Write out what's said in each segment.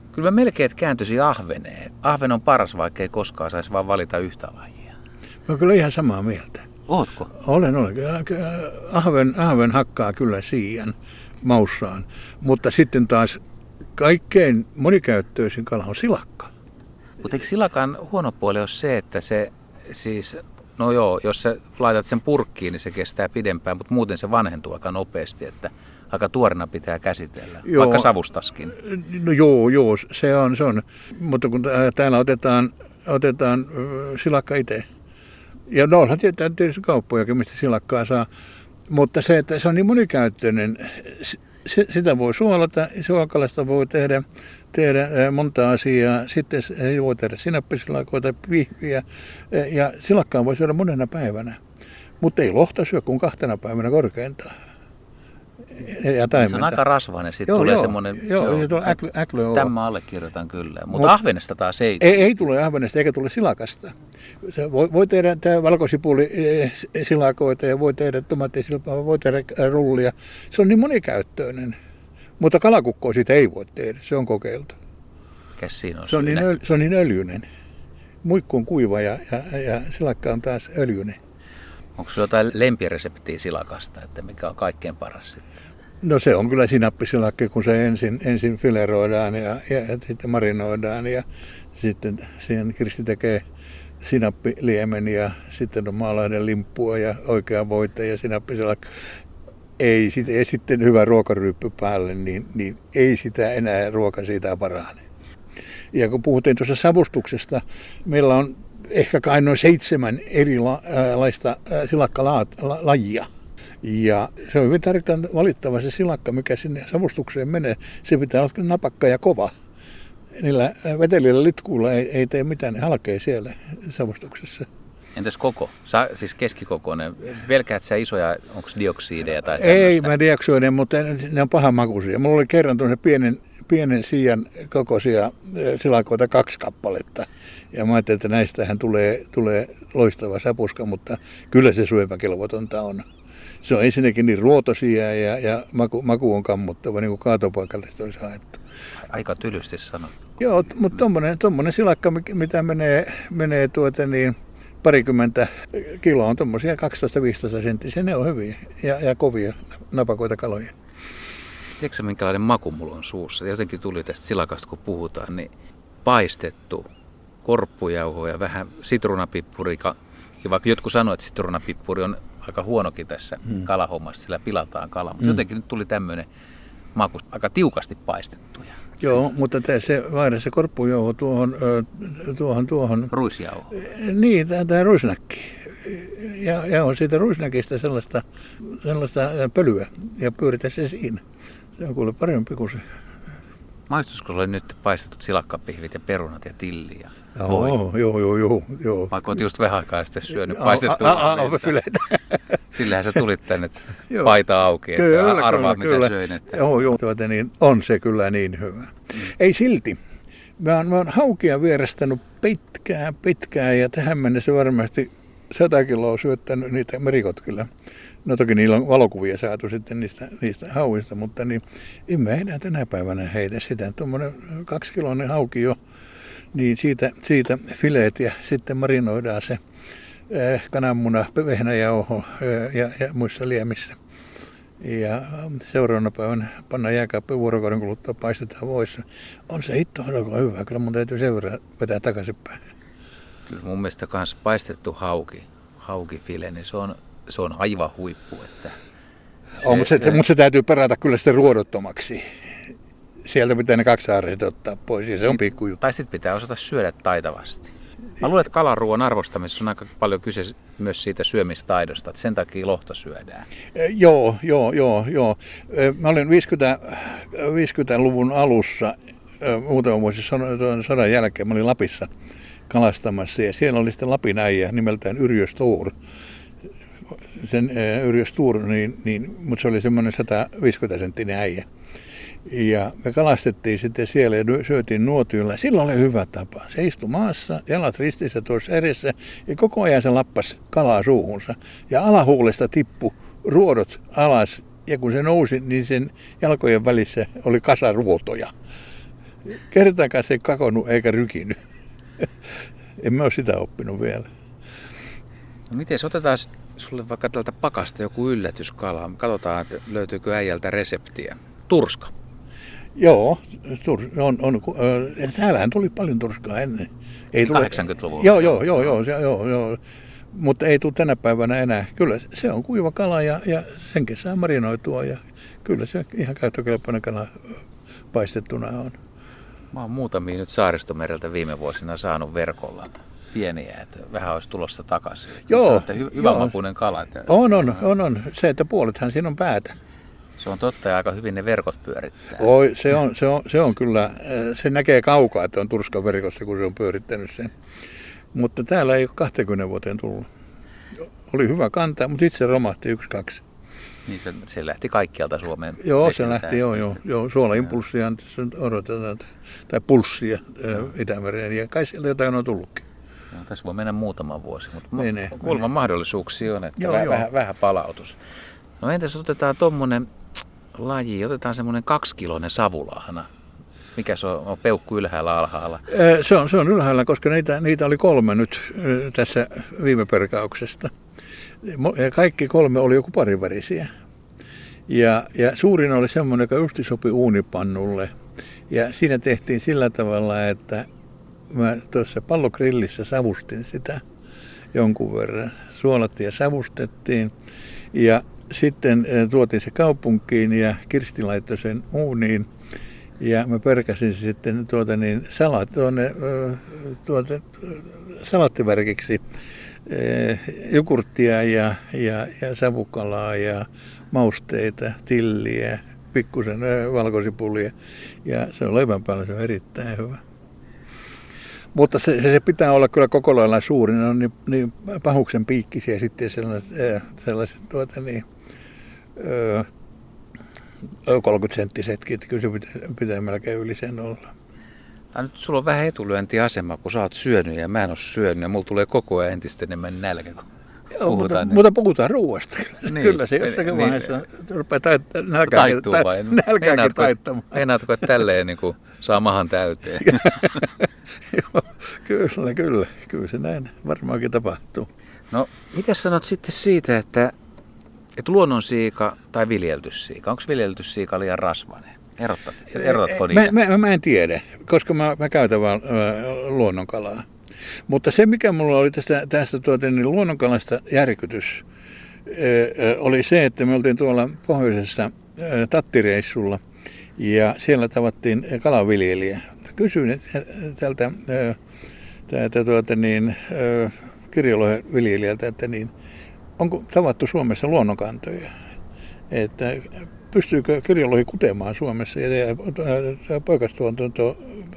Kyllä mä melkein kääntyisin ahveneen. Ahven on paras, vaikka ei koskaan saisi vaan valita yhtä lajia. Mä oon kyllä ihan samaa mieltä. Ootko? Olen. Ahven hakkaa kyllä siian maussaan, mutta sitten taas kaikkein monikäyttöisin kala on silakka. Mutta eikö silakan huono puoli ole se, että se siis, no joo, jos sä laitat sen purkkiin, niin se kestää pidempään, mutta muuten se vanhentuu aika nopeasti, että aika tuorena pitää käsitellä, joo, vaikka savustaskin. No joo, se on. Mutta kun täällä otetaan silakka itse. Ja no onhan tietysti kauppojakin, mistä silakkaa saa. Mutta se, että se on niin monikäyttöinen, sitä voi suolata, suokalasta voi tehdä monta asiaa. Sitten voi tehdä sinappisilakoita, pihviä ja silakkaa voi syödä monena päivänä. Mutta ei lohta syö kuin 2 päivänä korkeintaan. Ja se on aika rasvainen, sitten tulee semmoinen. Äklö tämä allekirjoitan kyllä, mutta ahvenesta taas ei. Ei tule ahvenesta eikä tule silakasta. Se voi tehdä valkosipuli-silakoita ja voi tehdä tomaattisilpaa, voi tehdä rullia. Se on niin monikäyttöinen, mutta kalakukkoa siitä ei voi tehdä, se on kokeiltu. Mikäs siinä on se on niin öljyinen. Muikku on kuiva ja silakka on taas öljyinen. Onko sinulla jotain lempireseptiä silakasta, että mikä on kaikkein paras sitten? No se on kyllä sinappisilakka, kun se ensin fileroidaan ja sitten marinoidaan ja sitten siihen Kirsti tekee sinappiliemen ja sitten on maalainen limppua ja oikea voite ja sinappisilakka. Ei sitten hyvä ruokaryyppy päälle, niin ei sitä enää ruoka siitä parane. Ja kun puhuttiin tuossa savustuksesta, meillä on ehkä kai noin 7 erilaista silakkalajia. Ja se on hyvin tarkkaan valittava se silakka, mikä sinne savustukseen menee. Se pitää olla napakka ja kova. Niillä vetelillä litkuilla ei tee mitään, ne halkee siellä savustuksessa. Entäs koko? Siis keskikokoinen. Pelkäät sä isoja, onko dioksiideja tai tämmöistä? Ei mä dioksiideja, mutta ne on pahanmakuisia. Mulla oli kerran pienen siian kokoisia silakoita 2 kappaletta. Ja mä ajattelin, että näistähän tulee loistava sapuska, mutta kyllä se syömäkelvotonta on. Se on ensinnäkin niin ruotosia ja maku on kammottava, niin kuin kaatopaikalta olisi haettu. Aika tylysti sanottu. Joo, mutta tommonen silakka, mitä menee parikymmentä kiloa, on tommosia 12-15 senttisiä, ne on hyviä ja kovia napakoita kaloja. Tiedätkö minkälainen maku mulla on suussa? Jotenkin tuli tästä silakasta, kun puhutaan, niin paistettu korppujauho ja vähän sitruunapippurika. Ja vaikka jotkut sanoo, että sitruunapippuri on aika huonokin tässä kalahommassa, sillä pilataan kala. Mutta jotenkin nyt tuli tämmöinen maku, aika tiukasti paistettuja. Joo, mutta se vaihda se korppujauho tuohon... Ruisjauho. Niin, tämä ruisnäkki. Ja on siitä ruisnäkistä sellaista pölyä ja pyöritä se siinä. Se on kuule parempi kuin se. Maistuisiko sulle nyt paistetut silakkapihvit ja perunat ja tilli? Joo. Vaikka olet just vähän aikaa sitten syönyt paistettua fileitä. Sillähän sä tulit tänne paita auki, että arvaa mitä söin. Että... Joo, niin on se kyllä niin hyvä. Ei silti. Mä oon haukia vierastanut pitkään ja tähän mennessä varmasti 100 kiloa syöttänyt niitä merikotkilla. No toki niillä on valokuvia saatu sitten niistä hauista, mutta niin en mä enää tänä päivänä heitä sitä. Tuommoinen 2-kiloinen hauki jo, niin siitä fileet ja sitten marinoidaan se kananmuna, vehnäjauho ja muissa liemissä. Ja seuraavana päivänä pannaan jääkaappiin vuorokauden kuluttua, paistetaan voissa. On se hitto hyvä, kyllä mun täytyy sen verran vetää takaisinpäin. Kyllä mun mielestä kans paistettu haukifile, niin se on aivan huippu. Että mutta se täytyy perata kyllä sitten ruodottomaksi. Sieltä pitää ne 2 haarista ottaa pois ja se on pikkujuttu. Tai sitten pitää osata syödä taitavasti. Mä luulen, että kalaruoan arvostamisessa on aika paljon kyse myös siitä syömistaidosta, että sen takia lohta syödään. Joo. Mä olin 50-luvun alussa, muutama vuosi sodan jälkeen, mä olin Lapissa kalastamassa ja siellä oli sitten Lapin äijä nimeltään Yrjö Stor. Yrjö Stor, mutta se oli semmoinen 150-senttinen äijä. Ja me kalastettiin sitten siellä ja syötiin nuotiolla. Silloin oli hyvä tapa. Se istui maassa, jalat ristissä tuossa edessä ja koko ajan se lappasi kalaa suuhunsa. Ja alahuulesta tippui ruodot alas ja kun se nousi, niin sen jalkojen välissä oli kasa ruotoja. Kertaakaan se ei kakonnut eikä rykinyt. En mä ole sitä oppinut vielä. No miten otetaan sulle vaikka tältä pakasta joku yllätyskala. Katsotaan, että löytyykö äijältä reseptiä. Turska. Joo, täällähän tuli paljon turskaa ennen. Ei 80-luvulla. Joo. Mutta ei tule tänä päivänä enää. Kyllä se on kuiva kala ja senkin saa marinoitua ja kyllä se ihan käyttökelpoinen kala paistettuna on. Mä oon muutamia nyt Saaristomereltä viime vuosina saanut verkolla pieniä, että vähän olisi tulossa takaisin. Joo. Hyvä makuinen kala. On. Se, että puolethan siinä on päätä. Se on totta ja aika hyvin ne verkot pyörittää. Oi, se on kyllä, se näkee kaukaa, että on turskan verkossa, kun se on pyörittänyt sen. Mutta täällä ei ole 20 vuoteen tullut. Oli hyvä kantaa, mutta itse romahti 1-2. Niin se lähti kaikkialta Suomeen. Joo, se lähti, joo. Suolaimpulssia odotetaan, tai pulssia Itämereen, ja kai sieltä jotain on tullutkin. No, tässä voi mennä muutama vuosi, mutta kuulemma mahdollisuuksia on, että vähän palautus. No entäs otetaan tommonen laji, otetaan semmoinen 2-kiloinen savulahna. Mikä se on peukku ylhäällä alhaalla? Se on ylhäällä, koska niitä oli 3 nyt tässä viime perkauksesta. Ja kaikki 3 oli joku parivärisiä. Ja suurin oli semmoinen, joka justi sopi uunipannulle. Ja siinä tehtiin sillä tavalla, että mä tuossa pallogrillissä savustin sitä jonkun verran. Suolattiin ja savustettiin. Ja sitten tuotiin se kaupunkiin ja Kirsti laittoi sen uuniin. Ja mä perkäsin sitten salattivärkiksi jogurttia ja savukalaa ja mausteita, tilliä, pikkusen valkosipulia. Ja se on leivän päällä, se on erittäin hyvä. Mutta se pitää olla kyllä koko lailla suuri. Ne on niin pahuksen piikkisiä sitten sellaiset 30-senttisetkin, että kyllä se pitää melkein yli sen olla. Nyt sulla on vähän etulyöntiasema, kun sä oot syönyt ja mä en oo syönyt ja mulla tulee koko ajan entistä enemmän nälkä. Mutta puhutaan ruoasta. Niin, kyllä se jossakin vaiheessa rupeaa nälkääkin taittamaan. Meinaatko, että tälleen niin kuin saa mahan täyteen? Joo, kyllä se näin varmaankin tapahtuu. No, mitä sanot sitten siitä, että luonnonsiika tai viljeltyssiika, onko viljeltyssiika liian rasvainen? Erotatko niitä? Mä en tiedä, koska mä käytän vaan luonnonkalaa. Mutta se, mikä mulla oli tästä luonnonkalasta järkytys, oli se, että me oltiin tuolla pohjoisessa tattireissulla ja siellä tavattiin kalaviljelijä. Kysyin tältä kirjolohen viljelijältä, että onko tavattu Suomessa luonnonkantoja, että pystyykö kirjolohi kutemaan Suomessa ja poikastuotanto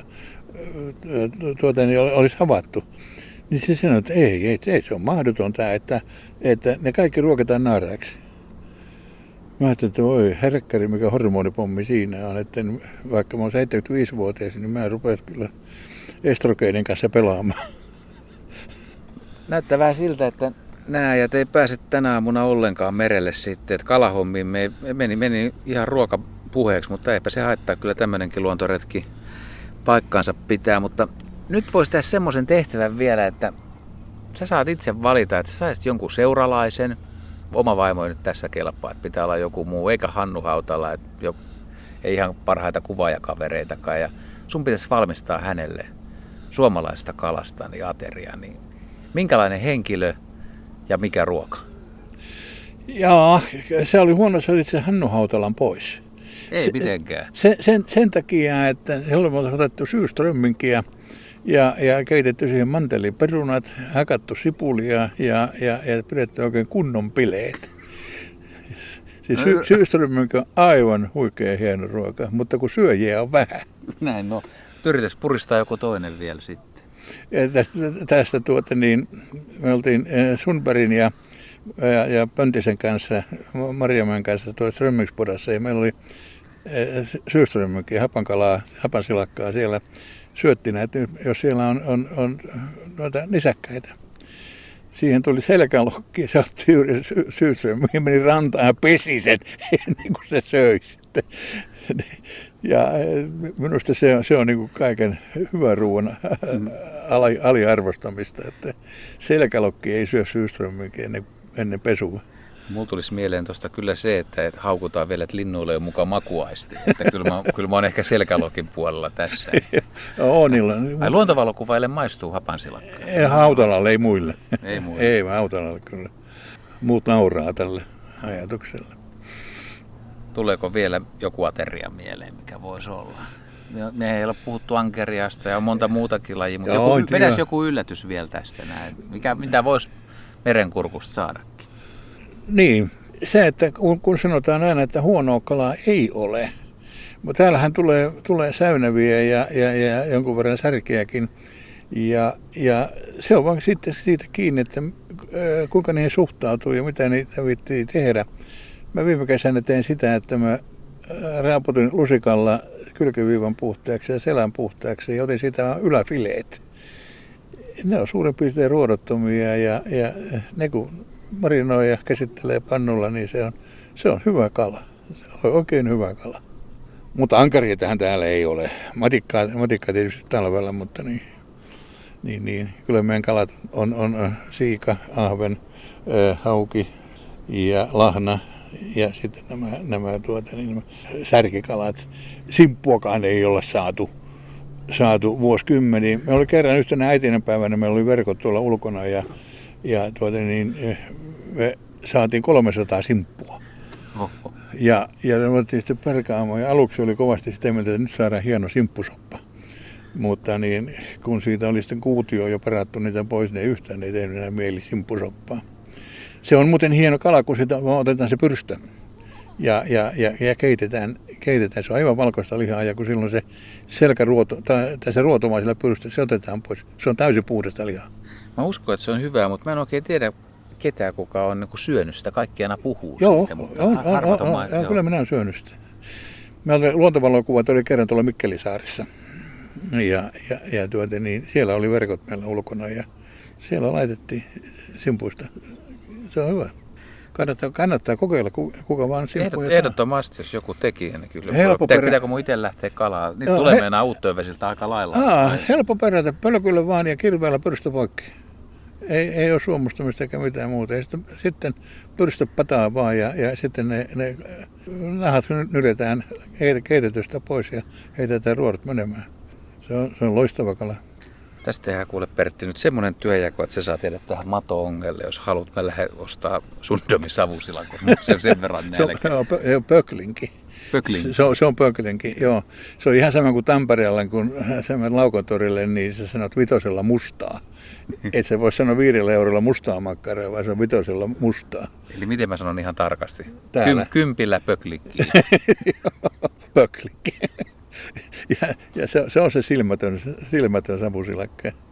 olisi havaittu. Niin se sanoi, että ei, se on mahdotonta, että ne kaikki ruokitaan naaraaksi. Mä ajattelin, että voi herkkäri, mikä hormonipommi siinä on, että vaikka mä oon 75-vuotias, niin mä rupean kyllä estrogeenin kanssa pelaamaan. Näyttää vähän siltä, että nämä äijät ei pääse tänä aamuna ollenkaan merelle sitten, että kalahommiin meni ihan ruokapuheeksi, mutta eipä se haittaa, kyllä tämmöinenkin luontoretki paikkaansa pitää, mutta nyt voisi tehdä semmoisen tehtävän vielä, että sä saat itse valita, että sä saisit jonkun seuralaisen, oma vaimo ei nyt tässä kelpaa, että pitää olla joku muu, eikä Hannu Hautala, että ei ihan parhaita kuvaajakavereitakaan, ja sun pitäisi valmistaa hänelle suomalaisesta kalasta niin ateria, niin minkälainen henkilö ja mikä ruoka? Jaa, se oli huono, se oli itse Hannu Hautalan pois. Ei mitenkään. Sen takia, että silloin on otettu syyströmminkiä ja keitetty siihen manteliperunat, hakattu sipulia ja pidetty oikein kunnon bileet. Siis syyströmminki on aivan huikea hieno ruoka, mutta kun syöjiä on vähän. Näin, no. Yritäs puristaa joku toinen vielä sitten. Ja tästä me oltiin Sundbergin ja Pöntisen kanssa, Marjamäen kanssa tuossa Römmikspodassa ja meillä oli syyströmminkiä, hapankalaa, hapansilakkaa siellä syöttinä, että jos siellä on noita nisäkkäitä. Siihen tuli selkälokki, se otti juuri syyströmminkiä, meni rantaan ja pesi sen ennen kuin se söi sitten. Ja minusta se on niin kuin kaiken hyvän ruoan aliarvostamista, että selkälokki ei syö syöströmminkin ennen pesua. Mulla tulisi mieleen tuosta kyllä se, että haukutaan vielä, että linnuille on mukaan makuaisti. Että kyllä mä oon ehkä selkälokin puolella tässä. Ai luontovalokuvaille maistuu hapansilakka? Hautalalle, ei muille. Ei muille. Ei, Hautalalle kyllä. Muut nauraa tälle ajatukselle. Tuleeko vielä joku ateria mieleen, mikä voisi olla? Me ei ole puhuttu ankeriasta ja on monta muutakin lajia, mutta vedäisi joku yllätys vielä tästä näin. Mitä voisi merenkurkusta saadakin? Niin, se, että kun sanotaan aina, että huonoa kalaa ei ole, mutta täällähän tulee säynäviä ja jonkun verran särkeäkin. Ja se on vaan sitten siitä kiinni, että kuinka niihin suhtautuu ja mitä niitä viittii tehdä. Mä viime kesänä tein sitä, että mä raaputin lusikalla kylkiviivan puhteaksi ja selän puhteaksi ja otin siitä yläfileet. Ne on suurin piirtein ruodottomia ja ne kun marinoi ja käsittelee pannulla, niin se on hyvä kala. Se on oikein hyvä kala. Mutta ankariatähän täällä ei ole. Matikkaa tietysti talvella, mutta niin. Kyllä meidän kalat on siika, ahven, hauki ja lahna ja sitten nämä särkikalat. Simppuakaan ei olla saatu vuosikymmeniin. Me oli kerran yhtenä äitinen päivänä, meillä oli verkot tuolla ulkona ja me saatiin 300 simppua. Oho. Ja me otettiin sitten perkaamaan ja aluksi oli kovasti sitä mieltä, että nyt saadaan hieno simppusoppa. Mutta kun siitä oli sitten kuutio jo perattu niitä pois, ne yhtään ei tehnyt enää mieli simppusoppaa. Se on muuten hieno kala, kun sitä otetaan se pyrstö ja keitetään. Se on aivan valkoista lihaa ja kun silloin se selkäruoto tai se ruotomaisella pyrstö, se otetaan pois. Se on täysin puhdasta lihaa. Mä uskon, että se on hyvää, mutta mä en oikein tiedä ketään, kuka on niin kuin syönyt sitä. Kaikki aina puhuu Joo, siitä, mutta on, kyllä minä olen syönyt sitä. Meillä luontovalokuvat oli kerran tuolla Mikkelisaarissa. Siellä oli verkot meillä ulkona ja siellä laitettiin simpuista. Se on hyvä. Kannattaa kokeilla, kuka vaan simpuja saa. Ehdottomasti, jos joku teki, niin kyllä. Pitääkö mun itse lähteä kalaa? Niitä tulee mennä Uuttöönvesiltä aika lailla. Helppo perätä, pölkyllä vaan ja kirveellä pyrstö poikki. Ei ole suomustamista eikä mitään muuta. Ja sitten pyrstö pataa vaan ja sitten ne nahat nyretään keitetystä pois ja heitetään ruodot menemään. Se on loistava kala. Tästä tehdään kuule Pertti nyt semmoinen työjako, että se saa tehdä tähän mato-ongelle, jos haluat. Mä lähden ostaa Sundomin savusilakon. Sen verran nälkä. Se on pöklinki. Se on pöklinki, joo. Se on ihan sama kuin Tampereella, kun sä menet Laukontorille, niin sä sanot 5 mustaa. Et sä voi sanoa 5 eurolla mustaa makkaraa, vaan se on 5 mustaa. Eli miten mä sanon ihan tarkasti? Kympillä pöklikki. Pöklikki. Ja se on se silmätön savusilakka.